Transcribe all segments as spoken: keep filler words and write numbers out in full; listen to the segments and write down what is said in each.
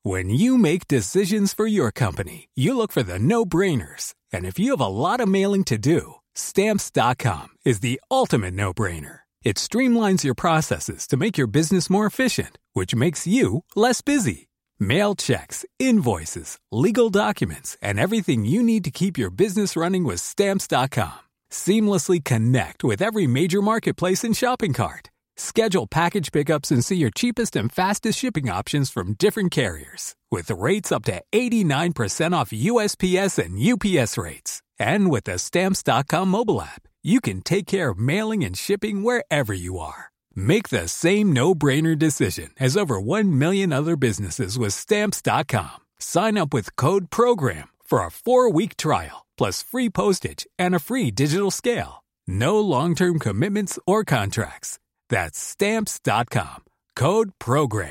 When you make decisions for your company, you look for the no-brainers. And if you have a lot of mailing to do, Stamps dot com is the ultimate no-brainer. It streamlines your processes to make your business more efficient, which makes you less busy. Mail checks, invoices, legal documents, and everything you need to keep your business running with Stamps dot com. Seamlessly connect with every major marketplace and shopping cart. Schedule package pickups and see your cheapest and fastest shipping options from different carriers. With rates up to eighty-nine percent off U S P S and U P S rates. And with the Stamps dot com mobile app, you can take care of mailing and shipping wherever you are. Make the same no-brainer decision as over one million other businesses with Stamps dot com. Sign up with code PROGRAM for a four-week trial, plus free postage and a free digital scale. No long-term commitments or contracts. That's Stamps dot com. Code PROGRAM.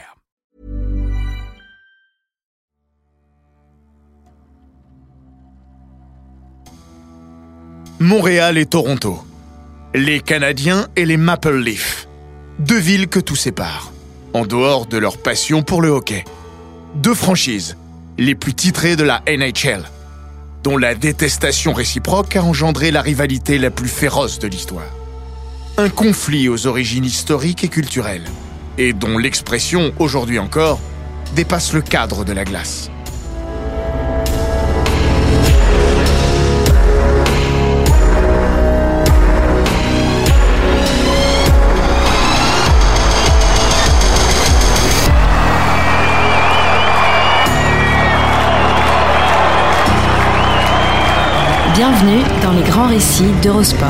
Montréal et Toronto. Les Canadiens et les Maple Leafs. Deux villes que tout sépare, en dehors de leur passion pour le hockey. Deux franchises, les plus titrées de la N H L, dont la détestation réciproque a engendré la rivalité la plus féroce de l'histoire. Un conflit aux origines historiques et culturelles, et dont l'expression, aujourd'hui encore, dépasse le cadre de la glace. Bienvenue dans les grands récits d'Eurosport.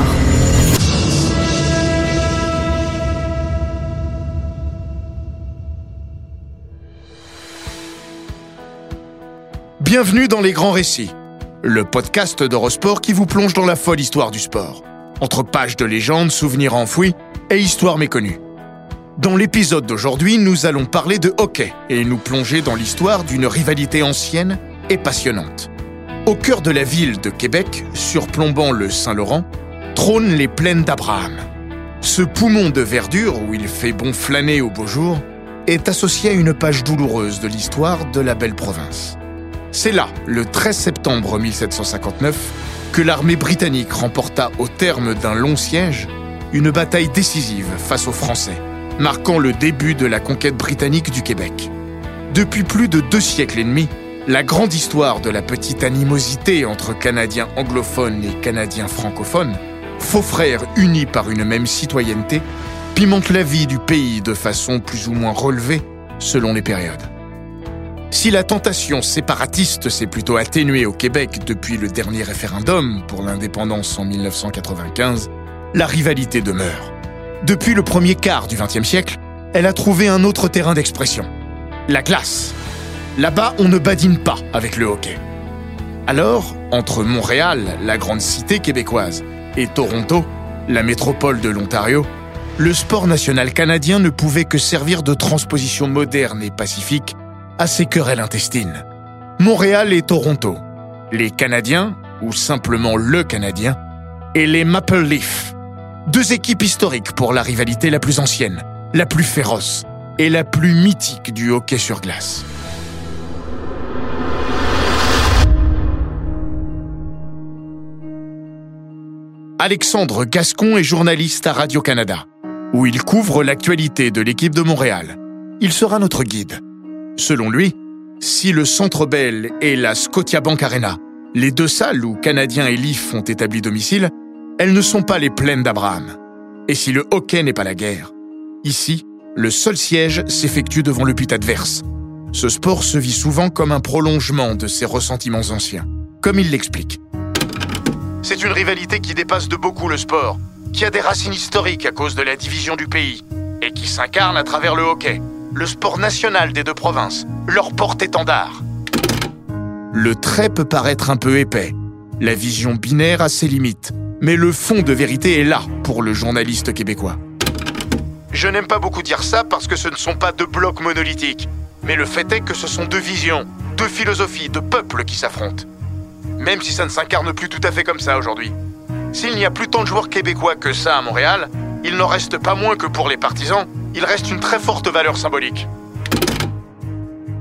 Bienvenue dans les grands récits, le podcast d'Eurosport qui vous plonge dans la folle histoire du sport, entre pages de légendes, souvenirs enfouis et histoires méconnues. Dans l'épisode d'aujourd'hui, nous allons parler de hockey et nous plonger dans l'histoire d'une rivalité ancienne et passionnante. Au cœur de la ville de Québec, surplombant le Saint-Laurent, trônent les plaines d'Abraham. Ce poumon de verdure où il fait bon flâner au beau jour est associé à une page douloureuse de l'histoire de la belle province. C'est là, le treize septembre mille sept cent cinquante-neuf, que l'armée britannique remporta au terme d'un long siège une bataille décisive face aux Français, marquant le début de la conquête britannique du Québec. Depuis plus de deux siècles et demi, la grande histoire de la petite animosité entre Canadiens anglophones et Canadiens francophones, faux frères unis par une même citoyenneté, pimente la vie du pays de façon plus ou moins relevée selon les périodes. Si la tentation séparatiste s'est plutôt atténuée au Québec depuis le dernier référendum pour l'indépendance en dix-neuf cent quatre-vingt-quinze, la rivalité demeure. Depuis le premier quart du vingtième siècle, elle a trouvé un autre terrain d'expression, la glace. Là-bas, on ne badine pas avec le hockey. Alors, entre Montréal, la grande cité québécoise, et Toronto, la métropole de l'Ontario, le sport national canadien ne pouvait que servir de transposition moderne et pacifique à ces querelles intestines. Montréal et Toronto, les Canadiens, ou simplement le Canadien, et les Maple Leafs, deux équipes historiques pour la rivalité la plus ancienne, la plus féroce et la plus mythique du hockey sur glace. Alexandre Gascon est journaliste à Radio-Canada, où il couvre l'actualité de l'équipe de Montréal. Il sera notre guide. Selon lui, si le Centre Bell et la Scotiabank Arena, les deux salles où Canadiens et Leafs ont établi domicile, elles ne sont pas les plaines d'Abraham. Et si le hockey n'est pas la guerre, ici, le seul siège s'effectue devant le but adverse. Ce sport se vit souvent comme un prolongement de ses ressentiments anciens, comme il l'explique. C'est une rivalité qui dépasse de beaucoup le sport, qui a des racines historiques à cause de la division du pays, et qui s'incarne à travers le hockey, le sport national des deux provinces, leur porte-étendard. Le trait peut paraître un peu épais, la vision binaire a ses limites, mais le fond de vérité est là pour le journaliste québécois. Je n'aime pas beaucoup dire ça parce que ce ne sont pas deux blocs monolithiques, mais le fait est que ce sont deux visions, deux philosophies, deux peuples qui s'affrontent. Même si ça ne s'incarne plus tout à fait comme ça aujourd'hui. S'il n'y a plus tant de joueurs québécois que ça à Montréal, il n'en reste pas moins que pour les partisans, il reste une très forte valeur symbolique.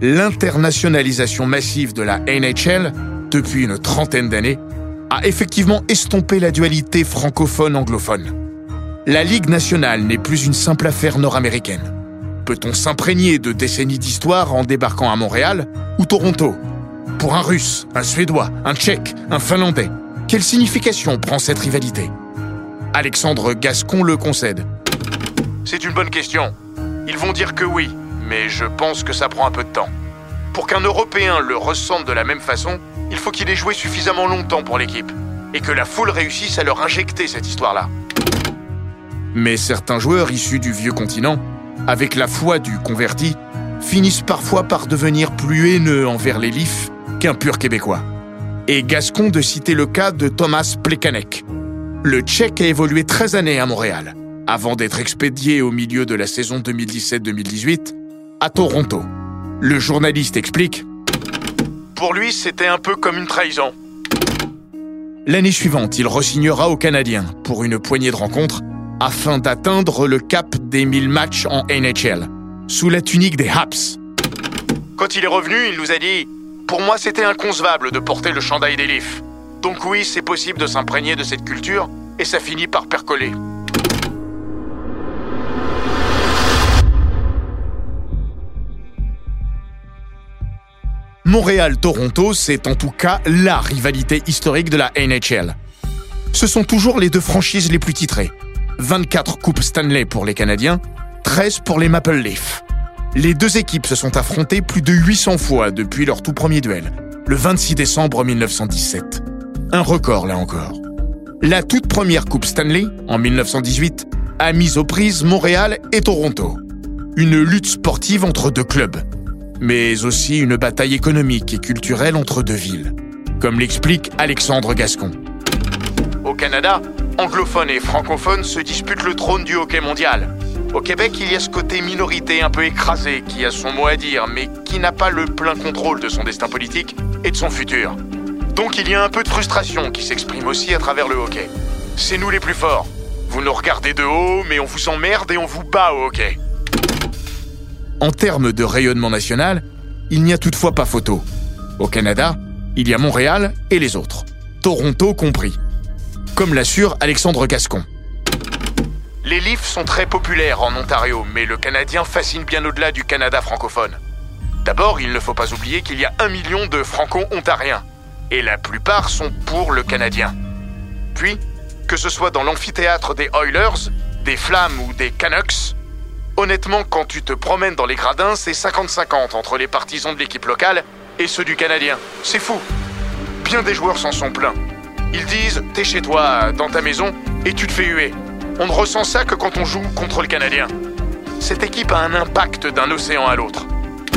l'internationalisation massive de la N H L, depuis une trentaine d'années, a effectivement estompé la dualité francophone-anglophone. La Ligue nationale n'est plus une simple affaire nord-américaine. Peut-on s'imprégner de décennies d'histoire en débarquant à Montréal ou Toronto ? Pour un Russe, un Suédois, un Tchèque, un Finlandais, quelle signification prend cette rivalité ? Alexandre Gascon le concède. C'est une bonne question. Ils vont dire que oui, mais je pense que ça prend un peu de temps. Pour qu'un Européen le ressente de la même façon, il faut qu'il ait joué suffisamment longtemps pour l'équipe et que la foule réussisse à leur injecter cette histoire-là. Mais certains joueurs issus du vieux continent, avec la foi du converti, finissent parfois par devenir plus haineux envers les Leafs qu'un pur Québécois. Et Gascon de citer le cas de Thomas Plekanec. Le Tchèque a évolué treize années à Montréal, avant d'être expédié au milieu de la saison deux mille dix-sept deux mille dix-huit à Toronto. Le journaliste explique « Pour lui, c'était un peu comme une trahison. » L'année suivante, il re-signera au Canadien pour une poignée de rencontres afin d'atteindre le cap des mille matchs en N H L, sous la tunique des Habs. Quand il est revenu, il nous a dit « Pour moi, c'était inconcevable de porter le chandail des Leafs. Donc oui, c'est possible de s'imprégner de cette culture, et ça finit par percoler. » Montréal-Toronto, c'est en tout cas la rivalité historique de la N H L. Ce sont toujours les deux franchises les plus titrées. vingt-quatre coupes Stanley pour les Canadiens, treize pour les Maple Leafs. Les deux équipes se sont affrontées plus de huit cents fois depuis leur tout premier duel, le vingt-six décembre mille neuf cent dix-sept. Un record là encore. La toute première coupe Stanley, en mille neuf cent dix-huit, a mis aux prises Montréal et Toronto. Une lutte sportive entre deux clubs, mais aussi une bataille économique et culturelle entre deux villes, comme l'explique Alexandre Gascon. Au Canada, anglophones et francophones se disputent le trône du hockey mondial. Au Québec, il y a ce côté minorité un peu écrasé qui a son mot à dire, mais qui n'a pas le plein contrôle de son destin politique et de son futur. Donc il y a un peu de frustration qui s'exprime aussi à travers le hockey. C'est nous les plus forts. Vous nous regardez de haut, mais on vous emmerde et on vous bat au hockey. En termes de rayonnement national, il n'y a toutefois pas photo. Au Canada, il y a Montréal et les autres, Toronto compris. Comme l'assure Alexandre Gascon. Les Leafs sont très populaires en Ontario, mais le Canadien fascine bien au-delà du Canada francophone. D'abord, il ne faut pas oublier qu'il y a un million de franco-ontariens, et la plupart sont pour le Canadien. Puis, que ce soit dans l'amphithéâtre des Oilers, des Flammes ou des Canucks, honnêtement, quand tu te promènes dans les gradins, c'est cinquante cinquante entre les partisans de l'équipe locale et ceux du Canadien. C'est fou. Bien des joueurs s'en sont plaints. Ils disent « t'es chez toi, dans ta maison, et tu te fais huer ». On ne ressent ça que quand on joue contre le Canadien. Cette équipe a un impact d'un océan à l'autre.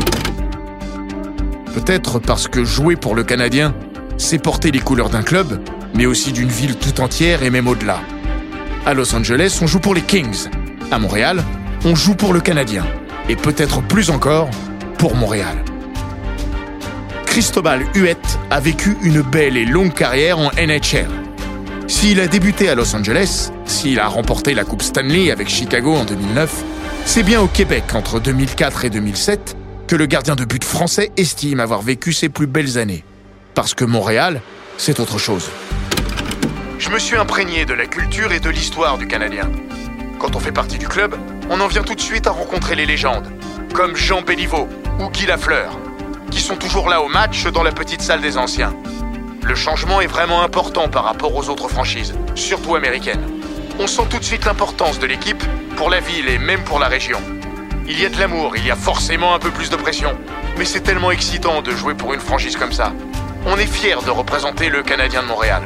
Peut-être parce que jouer pour le Canadien, c'est porter les couleurs d'un club, mais aussi d'une ville tout entière et même au-delà. À Los Angeles, on joue pour les Kings. À Montréal, on joue pour le Canadien. Et peut-être plus encore, pour Montréal. Cristobal Huet a vécu une belle et longue carrière en N H L. S'il a débuté à Los Angeles, s'il a remporté la Coupe Stanley avec Chicago en deux mille neuf, c'est bien au Québec entre deux mille quatre et deux mille sept que le gardien de but français estime avoir vécu ses plus belles années. Parce que Montréal, c'est autre chose. Je me suis imprégné de la culture et de l'histoire du Canadien. Quand on fait partie du club, on en vient tout de suite à rencontrer les légendes, comme Jean Béliveau ou Guy Lafleur, qui sont toujours là au match dans la petite salle des anciens. Le changement est vraiment important par rapport aux autres franchises, surtout américaines. On sent tout de suite l'importance de l'équipe pour la ville et même pour la région. Il y a de l'amour, il y a forcément un peu plus de pression, mais c'est tellement excitant de jouer pour une franchise comme ça. On est fiers de représenter le Canadien de Montréal.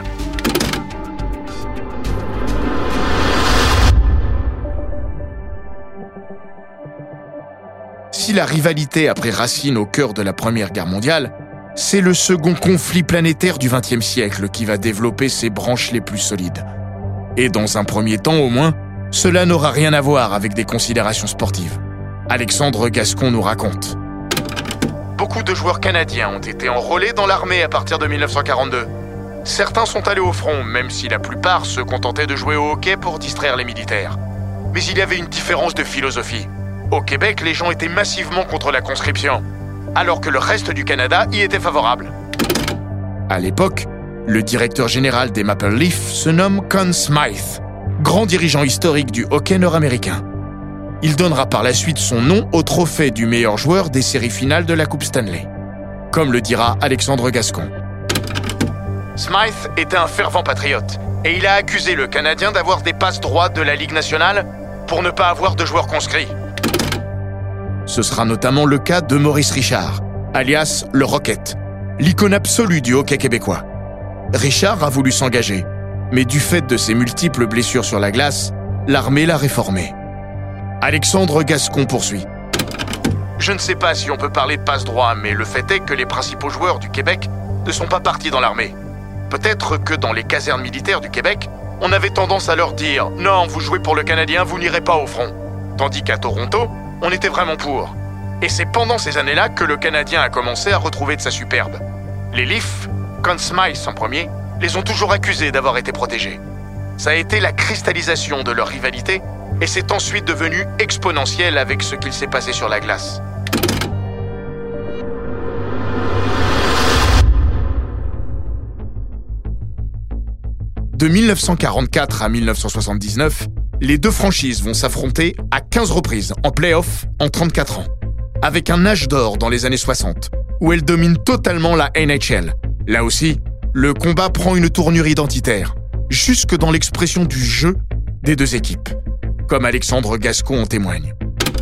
Si la rivalité a pris racine au cœur de la Première Guerre mondiale, c'est le second conflit planétaire du vingtième siècle qui va développer ses branches les plus solides. Et dans un premier temps au moins, cela n'aura rien à voir avec des considérations sportives. Alexandre Gascon nous raconte. Beaucoup de joueurs canadiens ont été enrôlés dans l'armée à partir de mille neuf cent quarante-deux. Certains sont allés au front, même si la plupart se contentaient de jouer au hockey pour distraire les militaires. Mais il y avait une différence de philosophie. Au Québec, les gens étaient massivement contre la conscription. alors que le reste du Canada y était favorable. À l'époque, le directeur général des Maple Leafs se nomme Conn Smythe, grand dirigeant historique du hockey nord-américain. Il donnera par la suite son nom au trophée du meilleur joueur des séries finales de la Coupe Stanley, comme le dira Alexandre Gascon. Smythe était un fervent patriote et il a accusé le Canadien d'avoir des passes droits de la Ligue nationale pour ne pas avoir de joueurs conscrits. Ce sera notamment le cas de Maurice Richard, alias le Rocket, l'icône absolue du hockey québécois. Richard a voulu s'engager, mais du fait de ses multiples blessures sur la glace, l'armée l'a réformé. Alexandre Gascon poursuit. Je ne sais pas si on peut parler de passe-droit, mais le fait est que les principaux joueurs du Québec ne sont pas partis dans l'armée. Peut-être que dans les casernes militaires du Québec, on avait tendance à leur dire « Non, vous jouez pour le Canadien, vous n'irez pas au front ». Tandis qu'à Toronto, on était vraiment pour. Et c'est pendant ces années-là que le Canadien a commencé à retrouver de sa superbe. Les Leafs, Conn Smythe en premier, les ont toujours accusés d'avoir été protégés. Ça a été la cristallisation de leur rivalité et c'est ensuite devenu exponentiel avec ce qu'il s'est passé sur la glace. De dix-neuf cent quarante-quatre à dix-neuf cent soixante-dix-neuf, les deux franchises vont s'affronter à quinze reprises en play-off en trente-quatre ans, avec un âge d'or dans les années soixante, où elles dominent totalement la N H L. Là aussi, le combat prend une tournure identitaire, jusque dans l'expression du jeu des deux équipes, comme Alexandre Gascon en témoigne.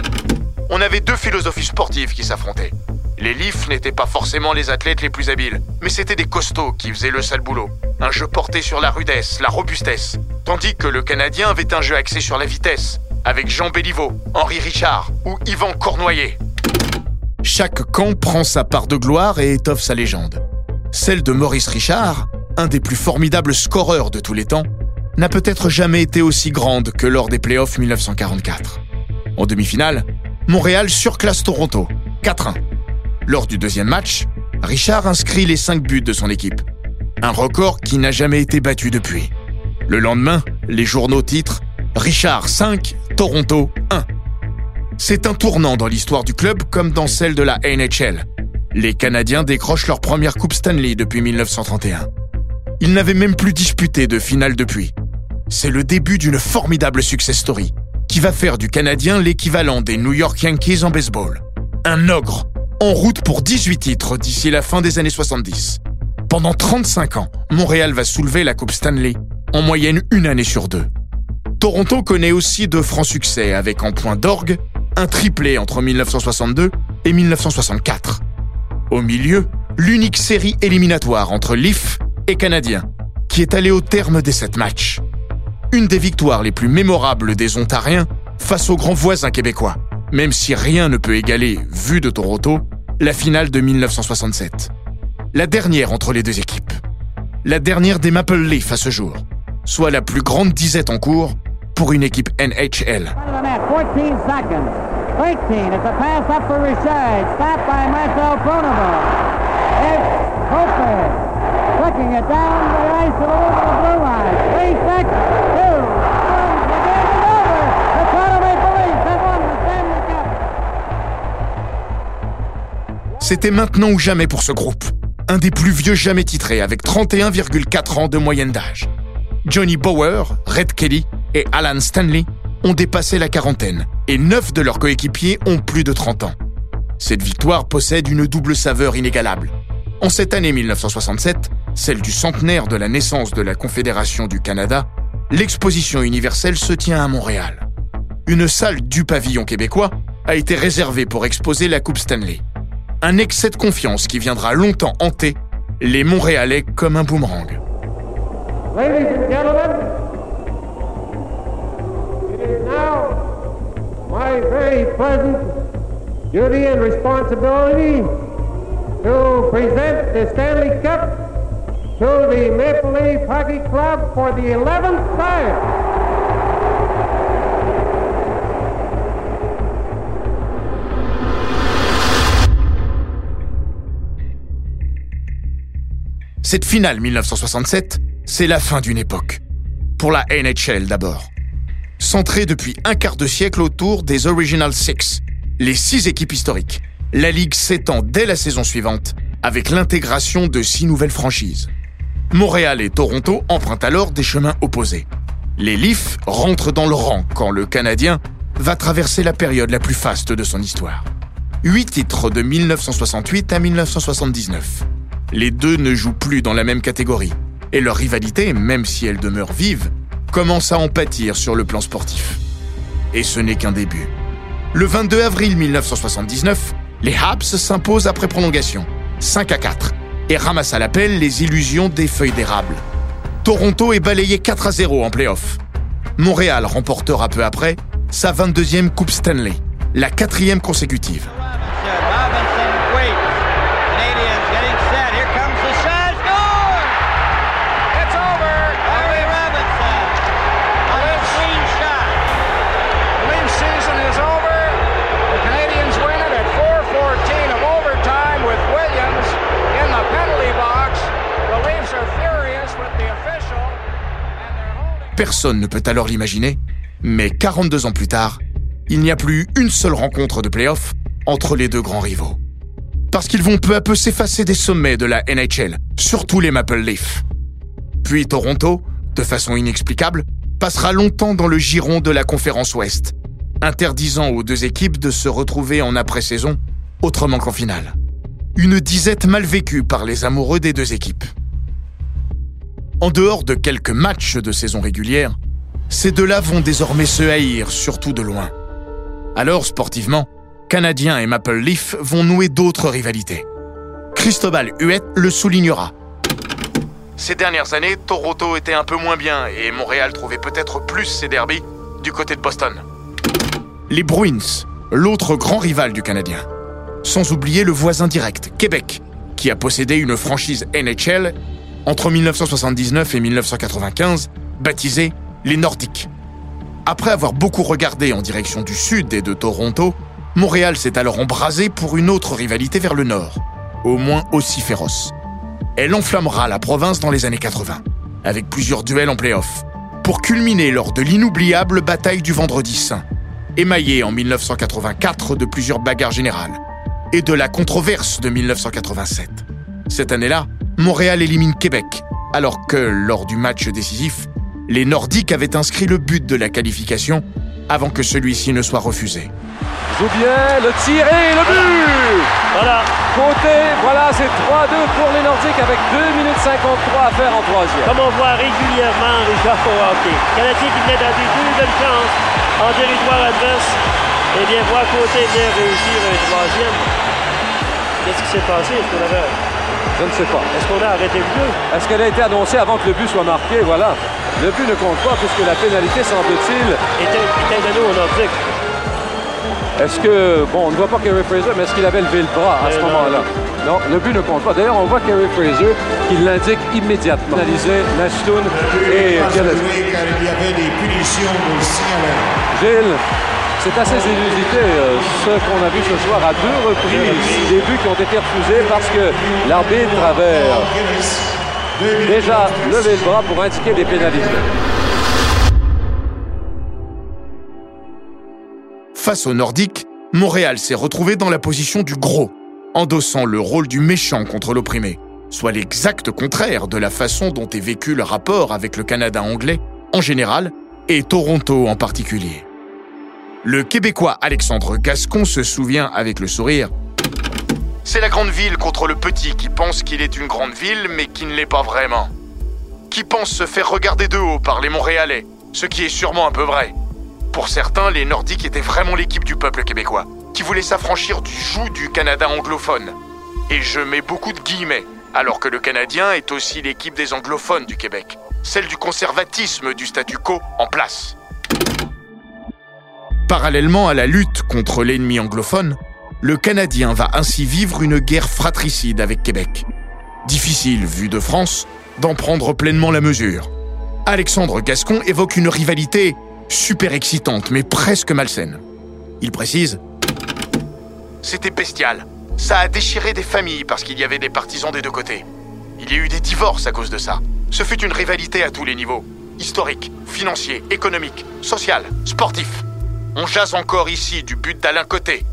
On avait deux philosophies sportives qui s'affrontaient. Les Leafs n'étaient pas forcément les athlètes les plus habiles, mais c'étaient des costauds qui faisaient le sale boulot. Un jeu porté sur la rudesse, la robustesse, tandis que le Canadien avait un jeu axé sur la vitesse, avec Jean Béliveau, Henri Richard ou Yvan Cournoyer. Chaque camp prend sa part de gloire et étoffe sa légende. Celle de Maurice Richard, un des plus formidables scoreurs de tous les temps, n'a peut-être jamais été aussi grande que lors des playoffs dix-neuf cent quarante-quatre. En demi-finale, Montréal surclasse Toronto, quatre un. Lors du deuxième match, Richard inscrit les cinq buts de son équipe. Un record qui n'a jamais été battu depuis. Le lendemain, les journaux titrent « Richard cinq, Toronto un ». C'est un tournant dans l'histoire du club comme dans celle de la N H L. Les Canadiens décrochent leur première Coupe Stanley depuis dix-neuf cent trente et un. Ils n'avaient même plus disputé de finale depuis. C'est le début d'une formidable success story qui va faire du Canadien l'équivalent des New York Yankees en baseball. Un ogre, en route pour dix-huit titres d'ici la fin des années soixante-dix. Pendant trente-cinq ans, Montréal va soulever la Coupe Stanley, en moyenne une année sur deux. Toronto connaît aussi de francs succès avec en point d'orgue un triplé entre dix-neuf cent soixante-deux et dix-neuf cent soixante-quatre. Au milieu, l'unique série éliminatoire entre Leafs et Canadiens, qui est allée au terme des sept matchs. Une des victoires les plus mémorables des Ontariens face aux grands voisins québécois, même si rien ne peut égaler, vu de Toronto, la finale de dix-neuf cent soixante-sept. La dernière entre les deux équipes. La dernière des Maple Leafs à ce jour, soit la plus grande disette en cours pour une équipe N H L. fourteen seconds. eighteen. It's a pass up for Richard. Stopped by Marcel Pronovo. It's Hooper. Flicking it down the ice and over the blue line. Three seconds. Two. One. The game is over. The Toronto Maple Leafs have won the Stanley Cup. C'était maintenant ou jamais pour ce groupe. Un des plus vieux jamais titrés avec trente et un virgule quatre ans de moyenne d'âge. Johnny Bower, Red Kelly et Alan Stanley ont dépassé la quarantaine et neuf de leurs coéquipiers ont plus de trente ans. Cette victoire possède une double saveur inégalable. En cette année dix-neuf cent soixante-sept, celle du centenaire de la naissance de la Confédération du Canada, l'exposition universelle se tient à Montréal. Une salle du pavillon québécois a été réservée pour exposer la Coupe Stanley. Un excès de confiance qui viendra longtemps hanter les Montréalais comme un boomerang. Ladies and gentlemen, it is now my very pleasant duty and responsibility to present the Stanley Cup to the Maple Leaf Hockey Club for the eleventh time. Cette finale dix-neuf cent soixante-sept, c'est la fin d'une époque. Pour la N H L d'abord. Centrée depuis un quart de siècle autour des Original Six, les six équipes historiques, la Ligue s'étend dès la saison suivante avec l'intégration de six nouvelles franchises. Montréal et Toronto empruntent alors des chemins opposés. Les Leafs rentrent dans le rang quand le Canadien va traverser la période la plus faste de son histoire. Huit titres de dix-neuf cent soixante-huit à dix-neuf cent soixante-dix-neuf. Les deux ne jouent plus dans la même catégorie et leur rivalité, même si elle demeure vive, commence à en pâtir sur le plan sportif. Et ce n'est qu'un début. Le vingt-deux avril dix-neuf cent soixante-dix-neuf, les Habs s'imposent après prolongation, cinq à quatre, et ramassent à l'appel les illusions des feuilles d'érable. Toronto est balayé quatre à zéro en play-off. Montréal remportera peu après sa vingt-deuxième Coupe Stanley, la quatrième consécutive. Personne ne peut alors l'imaginer, mais quarante-deux ans plus tard, il n'y a plus une seule rencontre de play-off entre les deux grands rivaux. Parce qu'ils vont peu à peu s'effacer des sommets de la N H L, surtout les Maple Leafs. Puis Toronto, de façon inexplicable, passera longtemps dans le giron de la conférence Ouest, interdisant aux deux équipes de se retrouver en après-saison, autrement qu'en finale. Une disette mal vécue par les amoureux des deux équipes. En dehors de quelques matchs de saison régulière, ces deux-là vont désormais se haïr, surtout de loin. Alors, sportivement, Canadiens et Maple Leafs vont nouer d'autres rivalités. Cristobal Huet le soulignera. Ces dernières années, Toronto était un peu moins bien et Montréal trouvait peut-être plus ses derbys du côté de Boston. Les Bruins, l'autre grand rival du Canadien. Sans oublier le voisin direct, Québec, qui a possédé une franchise N H L entre dix-neuf cent soixante-dix-neuf et dix-neuf cent quatre-vingt-quinze, baptisée les Nordiques. Après avoir beaucoup regardé en direction du sud et de Toronto, Montréal s'est alors embrasé pour une autre rivalité vers le nord, au moins aussi féroce. Elle enflammera la province dans les années quatre-vingts, avec plusieurs duels en play-off, pour culminer lors de l'inoubliable bataille du Vendredi Saint, émaillée en dix-neuf cent quatre-vingt-quatre de plusieurs bagarres générales, et de la controverse de dix-neuf cent quatre-vingt-sept. Cette année-là, Montréal élimine Québec, alors que, lors du match décisif, les Nordiques avaient inscrit le but de la qualification avant que celui-ci ne soit refusé. Joue bien, le tir et le but! Voilà. Côté, voilà, c'est trois deux pour les Nordiques avec deux minutes cinquante-trois à faire en troisième. Comme on voit régulièrement, Richard, au hockey. Canadien qui venait dans des deux belles chances en territoire adverse. Eh bien, voir Côté venir réussir un troisième. Qu'est-ce qui s'est passé? Est-ce qu'on avait... Je ne sais pas. Est-ce qu'on a arrêté le jeu? Est-ce qu'elle a été annoncée avant que le but soit marqué? Voilà. Le but ne compte pas puisque la pénalité, semble-t-il, était, était donnée aux Nordiques. Est-ce que... Bon, on ne voit pas Kerry Fraser, mais est-ce qu'il avait levé le bras à ce moment-là? Non, le but ne compte pas. D'ailleurs, on voit Kerry Fraser qui l'indique immédiatement. Analysé Nashtoon et... car il y avait des punitions pour le signaler. Gilles, c'est assez inusité euh, ce qu'on a vu ce soir à deux reprises. Des buts qui ont été refusés parce que l'arbitre avait euh, déjà levé le bras pour indiquer des pénalités. Face aux Nordiques, Montréal s'est retrouvé dans la position du gros, endossant le rôle du méchant contre l'opprimé, soit l'exact contraire de la façon dont est vécu le rapport avec le Canada anglais en général et Toronto en particulier. Le Québécois Alexandre Gascon se souvient avec le sourire. C'est la grande ville contre le petit qui pense qu'il est une grande ville mais qui ne l'est pas vraiment. Qui pense se faire regarder de haut par les Montréalais, ce qui est sûrement un peu vrai. Pour certains, les Nordiques étaient vraiment l'équipe du peuple québécois, qui voulait s'affranchir du joug du Canada anglophone. Et je mets beaucoup de guillemets, alors que le Canadien est aussi l'équipe des anglophones du Québec, celle du conservatisme du statu quo en place. Parallèlement à la lutte contre l'ennemi anglophone, le Canadien va ainsi vivre une guerre fratricide avec Québec. Difficile, vu de France, d'en prendre pleinement la mesure. Alexandre Gascon évoque une rivalité super excitante, mais presque malsaine. Il précise « C'était bestial. Ça a déchiré des familles parce qu'il y avait des partisans des deux côtés. Il y a eu des divorces à cause de ça. Ce fut une rivalité à tous les niveaux. Historique, financier, économique, social, sportif. On jase encore ici du but d'Alain Côté.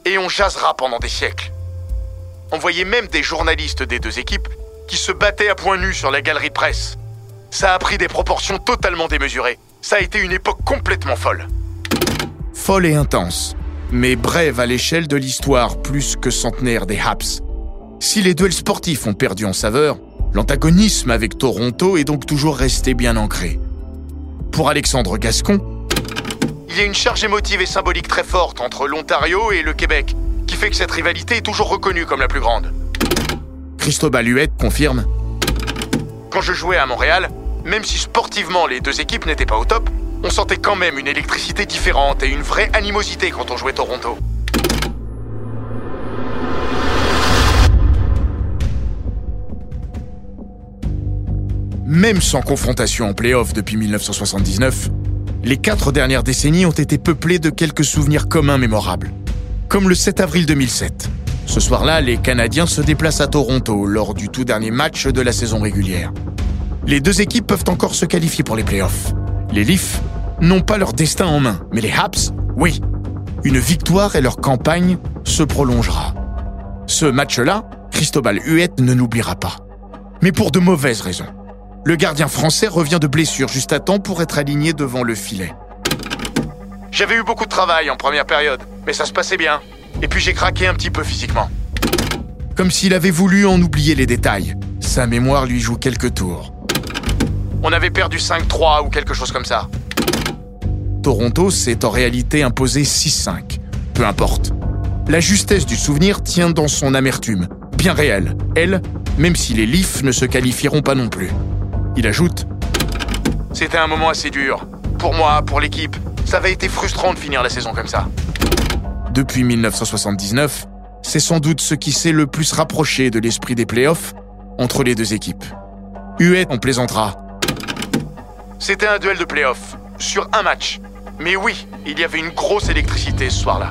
Et on jasera pendant des siècles. On voyait même des journalistes des deux équipes qui se battaient à poings nus sur la galerie de presse. Ça a pris des proportions totalement démesurées. Ça a été une époque complètement folle. Folle et intense, mais brève à l'échelle de l'histoire plus que centenaire des Habs. Si les duels sportifs ont perdu en saveur, l'antagonisme avec Toronto est donc toujours resté bien ancré. Pour Alexandre Gascon, il y a une charge émotive et symbolique très forte entre l'Ontario et le Québec, qui fait que cette rivalité est toujours reconnue comme la plus grande. Cristobal Huet confirme « Quand je jouais à Montréal, même si sportivement les deux équipes n'étaient pas au top, on sentait quand même une électricité différente et une vraie animosité quand on jouait Toronto. » Même sans confrontation en play-off depuis dix-neuf cent soixante-dix-neuf, les quatre dernières décennies ont été peuplées de quelques souvenirs communs mémorables. Comme le sept avril deux mille sept. Ce soir-là, les Canadiens se déplacent à Toronto lors du tout dernier match de la saison régulière. Les deux équipes peuvent encore se qualifier pour les play-offs. Les Leafs n'ont pas leur destin en main, mais les Habs, oui. Une victoire et leur campagne se prolongera. Ce match-là, Cristobal Huet ne l'oubliera pas. Mais pour de mauvaises raisons. Le gardien français revient de blessure juste à temps pour être aligné devant le filet. J'avais eu beaucoup de travail en première période, mais ça se passait bien. Et puis j'ai craqué un petit peu physiquement. Comme s'il avait voulu en oublier les détails. Sa mémoire lui joue quelques tours. On avait perdu cinq trois ou quelque chose comme ça. Toronto s'est en réalité imposé six cinq. Peu importe. La justesse du souvenir tient dans son amertume, bien réelle. Elle, même si les Leafs ne se qualifieront pas non plus. Il ajoute « C'était un moment assez dur. Pour moi, pour l'équipe, ça avait été frustrant de finir la saison comme ça. » Depuis dix-neuf cent soixante-dix-neuf, c'est sans doute ce qui s'est le plus rapproché de l'esprit des playoffs entre les deux équipes. Huet en plaisantera. C'était un duel de playoffs, sur un match. Mais oui, il y avait une grosse électricité ce soir-là.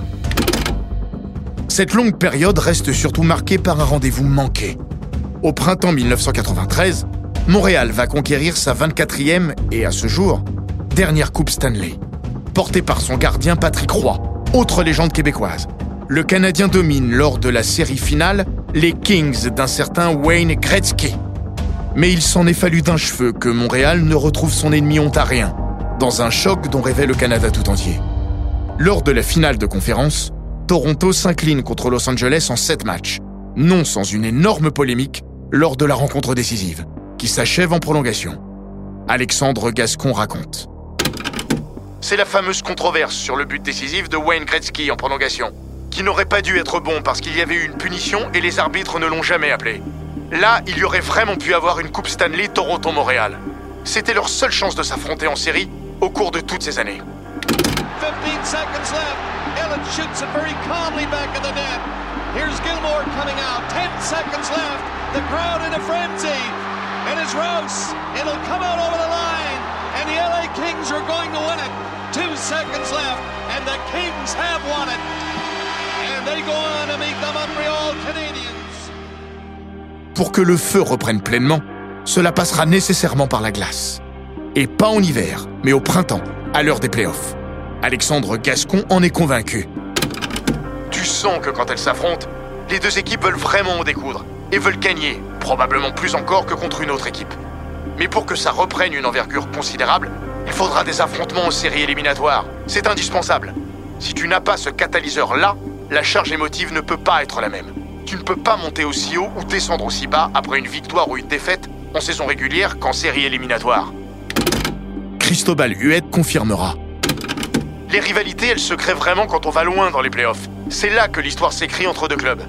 Cette longue période reste surtout marquée par un rendez-vous manqué. Au printemps dix-neuf cent quatre-vingt-treize, Montréal va conquérir sa vingt-quatrième et, à ce jour, dernière Coupe Stanley. Portée par son gardien Patrick Roy, autre légende québécoise. Le Canadien domine lors de la série finale les Kings d'un certain Wayne Gretzky. Mais il s'en est fallu d'un cheveu que Montréal ne retrouve son ennemi ontarien, dans un choc dont rêvait le Canada tout entier. Lors de la finale de conférence, Toronto s'incline contre Los Angeles en sept matchs, non sans une énorme polémique lors de la rencontre décisive, qui s'achève en prolongation. Alexandre Gascon raconte. C'est la fameuse controverse sur le but décisif de Wayne Gretzky en prolongation, qui n'aurait pas dû être bon parce qu'il y avait eu une punition et les arbitres ne l'ont jamais appelé. Là, il y aurait vraiment pu avoir une Coupe Stanley Toronto-Montréal. C'était leur seule chance de s'affronter en série au cours de toutes ces années. fifteen seconds left. Ellen shoots it very calmly back in the net. Here's Gilmore coming out. ten seconds left. The crowd in a frenzy. And it's Rouse. It'll come out over the line. And the L A Kings are going to win it. Two seconds left. And the Kings have won it. And they go on to meet the Montreal Canadiens. Pour que le feu reprenne pleinement, cela passera nécessairement par la glace. Et pas en hiver, mais au printemps, à l'heure des playoffs. Alexandre Gascon en est convaincu. Tu sens que quand elles s'affrontent, les deux équipes veulent vraiment en découdre et veulent gagner, probablement plus encore que contre une autre équipe. Mais pour que ça reprenne une envergure considérable, il faudra des affrontements en séries éliminatoires. C'est indispensable. Si tu n'as pas ce catalyseur-là, la charge émotive ne peut pas être la même. Tu ne peux pas monter aussi haut ou descendre aussi bas après une victoire ou une défaite en saison régulière qu'en série éliminatoire. Cristobal Huet confirmera. Les rivalités, elles se créent vraiment quand on va loin dans les playoffs. C'est là que l'histoire s'écrit entre deux clubs.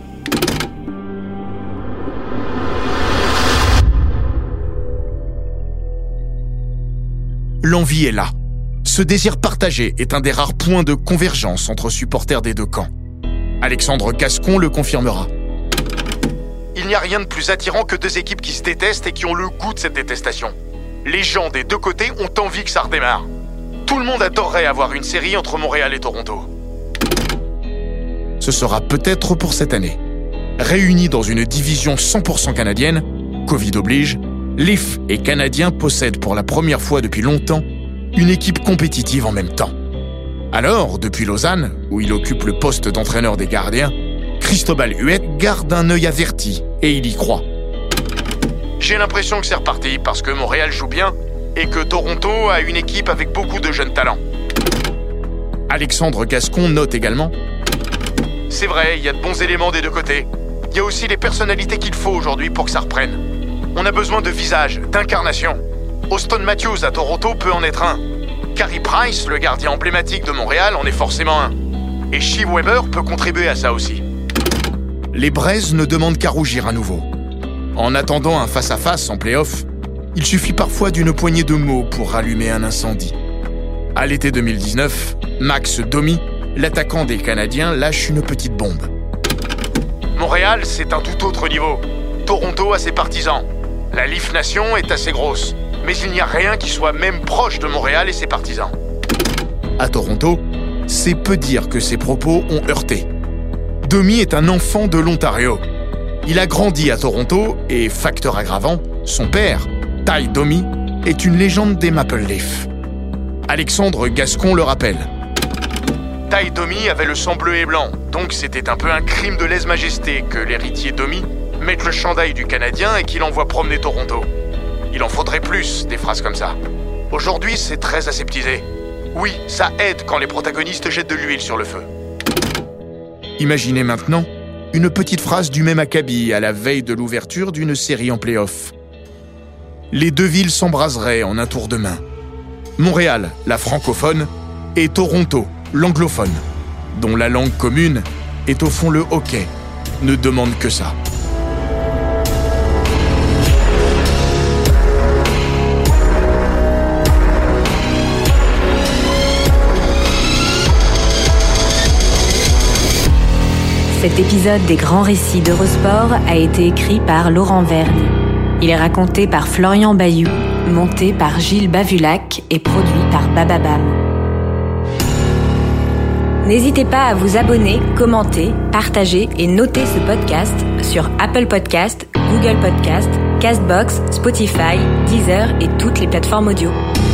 L'envie est là. Ce désir partagé est un des rares points de convergence entre supporters des deux camps. Alexandre Gascon le confirmera. Il n'y a rien de plus attirant que deux équipes qui se détestent et qui ont le goût de cette détestation. Les gens des deux côtés ont envie que ça redémarre. Tout le monde adorerait avoir une série entre Montréal et Toronto. Ce sera peut-être pour cette année. Réunis dans une division cent pour cent canadienne, Covid oblige, Leafs et Canadiens possèdent pour la première fois depuis longtemps une équipe compétitive en même temps. Alors, depuis Lausanne, où il occupe le poste d'entraîneur des gardiens, Cristobal Huet garde un œil averti et il y croit. J'ai l'impression que c'est reparti parce que Montréal joue bien et que Toronto a une équipe avec beaucoup de jeunes talents. Alexandre Gascon note également: c'est vrai, il y a de bons éléments des deux côtés. Il y a aussi les personnalités qu'il faut aujourd'hui pour que ça reprenne. On a besoin de visages, d'incarnation. Auston Matthews à Toronto peut en être un. Carey Price, le gardien emblématique de Montréal, en est forcément un. Et Shea Weber peut contribuer à ça aussi. Les Braises ne demandent qu'à rougir à nouveau. En attendant un face-à-face en play-off, il suffit parfois d'une poignée de mots pour rallumer un incendie. À l'été deux mille dix-neuf, Max Domi, l'attaquant des Canadiens, lâche une petite bombe. Montréal, c'est un tout autre niveau. Toronto a ses partisans. La Leaf Nation est assez grosse, mais il n'y a rien qui soit même proche de Montréal et ses partisans. À Toronto, c'est peu dire que ses propos ont heurté. Domi est un enfant de l'Ontario. Il a grandi à Toronto et, facteur aggravant, son père, Ty Domi, est une légende des Maple Leafs. Alexandre Gascon le rappelle. Ty Domi avait le sang bleu et blanc, donc c'était un peu un crime de lèse-majesté que l'héritier Domi mette le chandail du Canadien et qu'il envoie promener Toronto. Il en faudrait plus, des phrases comme ça. Aujourd'hui, c'est très aseptisé. Oui, ça aide quand les protagonistes jettent de l'huile sur le feu. Imaginez maintenant une petite phrase du même acabit à la veille de l'ouverture d'une série en play-off. Les deux villes s'embraseraient en un tour de main. Montréal, la francophone, et Toronto, l'anglophone, dont la langue commune est au fond le hockey, ne demande que ça. Cet épisode des grands récits d'Eurosport a été écrit par Laurent Vergne. Il est raconté par Florian Bayou, monté par Gilles Bavulac et produit par Bababam. N'hésitez pas à vous abonner, commenter, partager et noter ce podcast sur Apple Podcasts, Google Podcasts, Castbox, Spotify, Deezer et toutes les plateformes audio.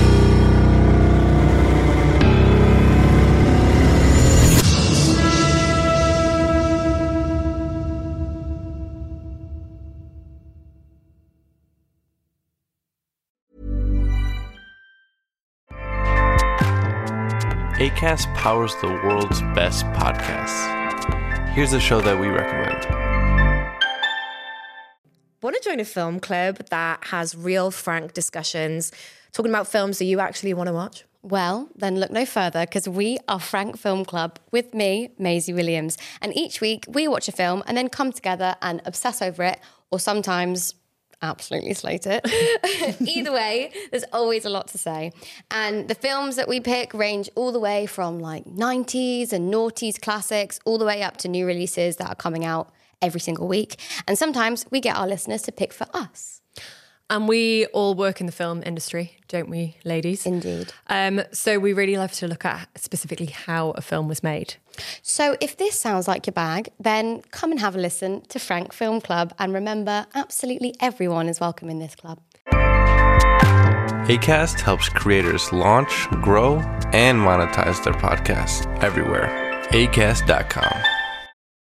Acast powers the world's best podcasts. Here's a show that we recommend. Want to join a film club that has real, frank discussions, talking about films that you actually want to watch? Well, then look no further, because we are Frank Film Club with me, Maisie Williams. And each week we watch a film and then come together and obsess over it, or sometimes absolutely slate it. Either way, there's always a lot to say. And the films that we pick range all the way from like nineties and noughties classics, all the way up to new releases that are coming out every single week. And sometimes we get our listeners to pick for us. And we all work in the film industry, don't we, ladies? Indeed. Um, so we really love to look at specifically how a film was made. So if this sounds like your bag, then come and have a listen to Frank Film Club. And remember, absolutely everyone is welcome in this club. Acast helps creators launch, grow, and monetize their podcasts everywhere. acast dot com.